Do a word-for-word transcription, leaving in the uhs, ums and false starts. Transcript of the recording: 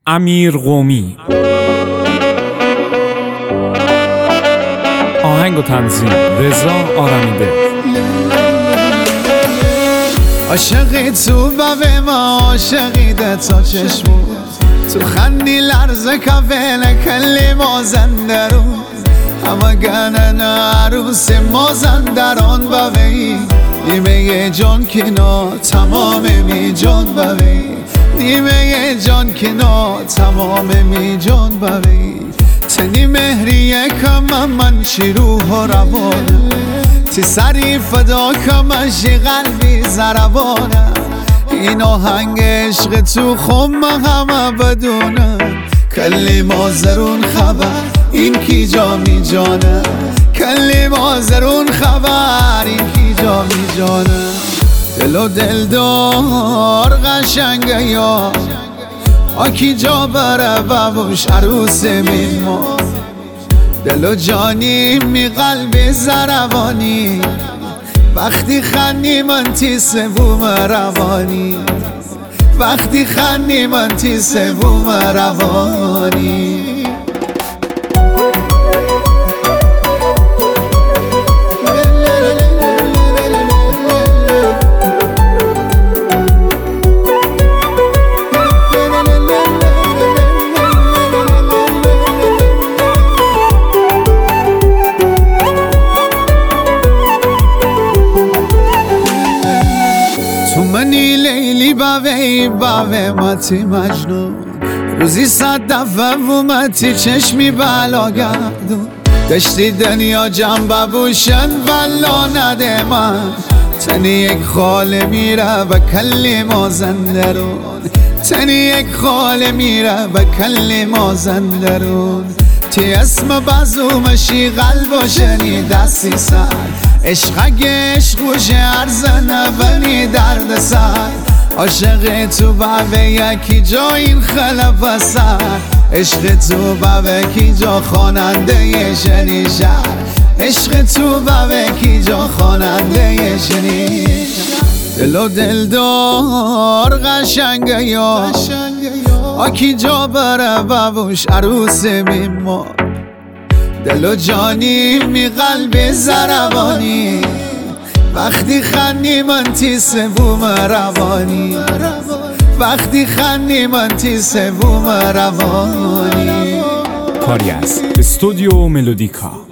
امیر قومی. آهنگ و تنظیم رضا آرمیده. عاشقی تو به ما عاشقیده تا چشمو تو خندی لرزه کافل کلی مازن درون همه گنن عروس مازن دران بوی نیمه جان کنا تمام می جان بوی نیمه جان کنا تمام می جان بوی تنی مهریه کم من شیروح و روانه تی سری فدا کمشی قلبی زربانه این آهنگ عشق تو خم همه بدونه کلی مازرون خبر این کی جا می جانه کلی مازرون خبر این کی جا می جانه دل و دلدار قشنگه یا آکی جا بره ببوش عروس مین ما دل و جانی می قلب زربانی وقتی خندی من تی سوم روانی وقتی خندی من تی سوم روانی منی لیلی باوی باوی ماتی مجنون روزی صد دفعه ومتی چشمی بلا گردون دشتی دنیا جنب بوشن ولا نده من تنی یک خاله میره و کلی مازن درون تنی یک خاله میره و کلی مازن درون تی اسم بازومشی قلب و شنی دستی سر عشق عشق گوشه ارزنه ونی درد سر عاشق تو باوه یکی جا این خلف سر عشق تو باوه کی جا خواننده ی شنی شهر عشق تو باوه کی جا خواننده ی شنی دل و دلدار قشنگه یا آکی جا بره ببوش عروس میما دل و جانی می قلب زربانی وقتی خندی من تی سوم روانی وقتی خندی من تی سوم روانی کاری از استودیو ملودیکا.